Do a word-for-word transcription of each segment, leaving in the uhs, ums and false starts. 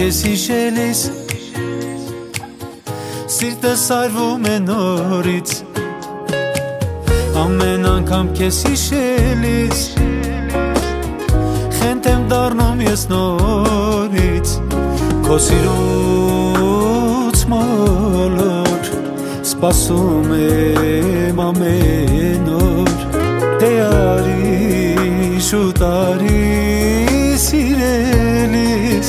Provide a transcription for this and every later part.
քեզ հիշելիս Սիրտս այրվում է նորից Ամեն անգամ քեզ հիշելիս Խենթ եմ դառնում ես նորից Քո սիրուց մոլոր Սպասում եմ ամեն օր Դե արի շուտ արի սիրելիս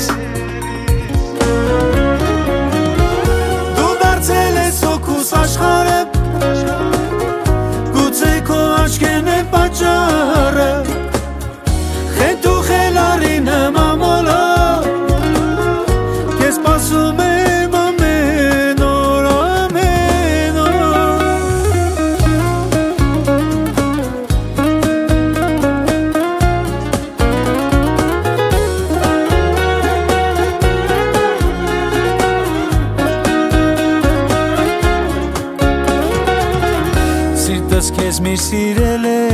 Դու դարձել ես հոգուս աշխարհը Գուցե քո աչքերն են պատճառը Խենթ ու խելարի նման մոլոր Քեզ սպասում եմ ամեն օր, ամեն օր Սիրտս քեզ մի սիրել է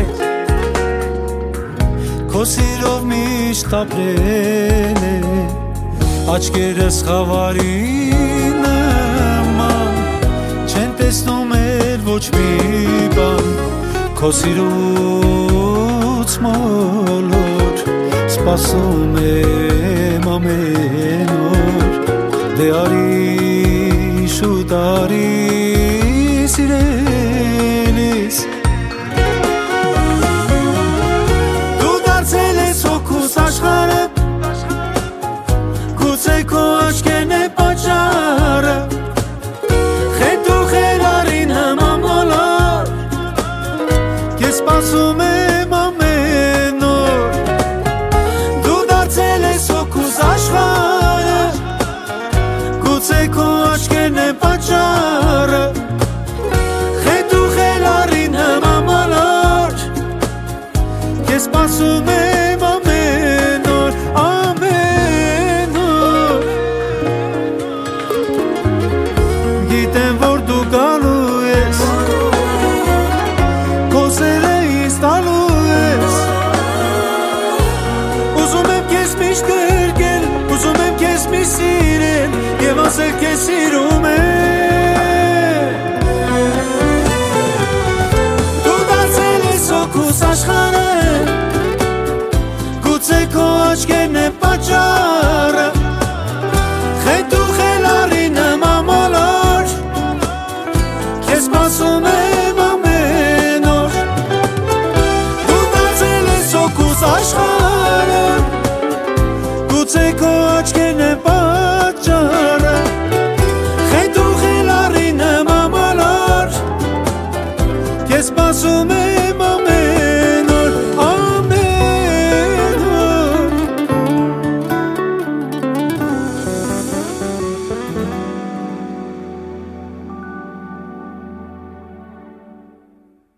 Քո սիրով միշտ ապրել է Աչքերս խավարի նման Չեն տեսնում էլ ոչ մի բան Քո սիրուց մոլոր Սպասում եմ ամեն օր Դե արի շուտ արի սիրելիս Դու դարձել ես հոգուս աշխարհը Գուցե քո աչքերն են պատճառը Խենթ ու խելարի նման մոլոր Քեզ սպասում եմ ամեն օր Դու դարձել ես հոգուս աշխարհը Գուցե քո աչքերն են պատճառը Խենթ ու խելարի նման մոլոր Քեզ սպասում եմ ամեն օր, ամեն օր Գիտեմ, որ դու գալու ես Քո սերը ինձ տալու ես Ուզում եմ քեզ միշտ գրկել Ուզում եմ քեզ միշտ սիրել Եվ ասել քեզ սիրում եմ Դու դարձել ես հոգուս աշխարհը Գուցե քո աչքերն են պատճառը